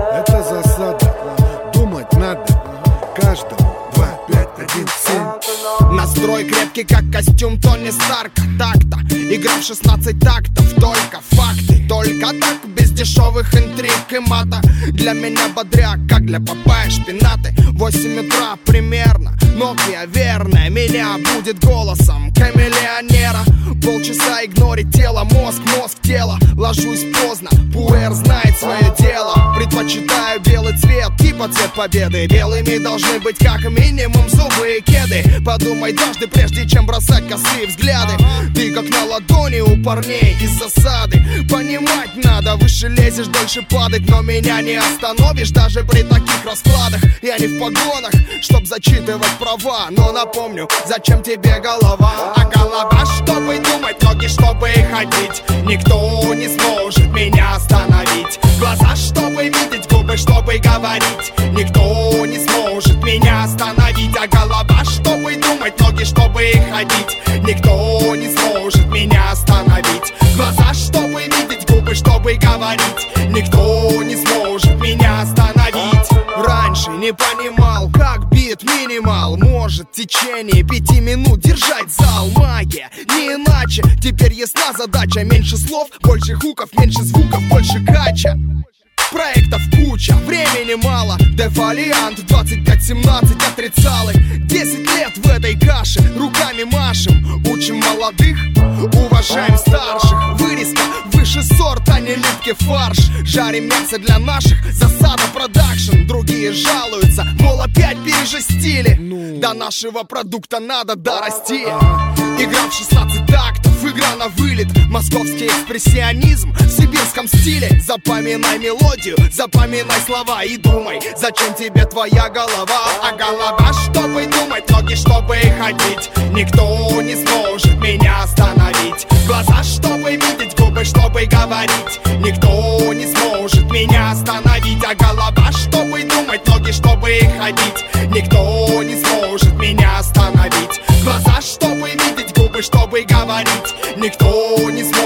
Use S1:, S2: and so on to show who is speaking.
S1: Это засада, думать надо каждому. 2, 5, 1, 7.
S2: Настрой крепкий, как костюм Тони Старка. Так-то, игра в 16 тактов. Только факты, только так, без дешевых интриг и мата. Для меня бодряк, как для Папайи шпинаты. 8 утра примерно, Nokia верная меня будет голосом камелеонера. Полчаса игнорить тело, мозг тело. Ложусь поздно, пуэр знает свое дело. Предпочитаю белый цвет, типа цвет победы. Белыми должны быть как минимум зубы и кеды. Подумай дважды, прежде чем бросать косые взгляды. Ты как на ладони у парней из засады. Понимать надо, выше лезешь, дольше падать. Но меня не остановишь даже при таких раскладах. Я не в погонах, чтоб зачитывать права. Но напомню, зачем тебе голова? А голова, чтобы думать, ноги, чтобы ходить. Никто не сможет меня остановить. Глаза, чтобы видеть, губы, чтобы говорить. Никто не сможет меня остановить. А голова, чтобы думать, ноги, чтобы ходить. Никто не сможет меня остановить. Глаза, чтобы видеть, губы, чтобы говорить. Никто не сможет меня остановить. Раньше не понимал, как бит минимал может в течение 5 минут держать зал. Магия, не иначе. Теперь ясна задача. Меньше слов, больше хуков, меньше звуков, больше кача. Проектов куча, времени мало. Дефолиант 25-17 отрицалы. 10 лет в этой каше, руками машем. Учим молодых, уважаем старших. Вырезка выше сорт, а не липкий фарш. Жарим мясо для наших, засада продакшн. Другие жалуются, мол, опять пережестили. До нашего продукта надо дорасти. Игра в 16 тактов, игра на вылет. Московский экспрессионизм в сибирском стиле. Запоминай мелодию, запоминай слова и думай, зачем тебе твоя голова? А голова, чтобы думать, ноги, чтобы ходить. Никто не сможет меня остановить. Глаза, чтобы видеть, губы, чтобы говорить. Никто не сможет меня остановить. А голова, чтобы думать, ноги, чтобы ходить. Никто не сможет меня остановить. Глаза, чтобы видеть, губы, чтобы говорить. Никто не сможет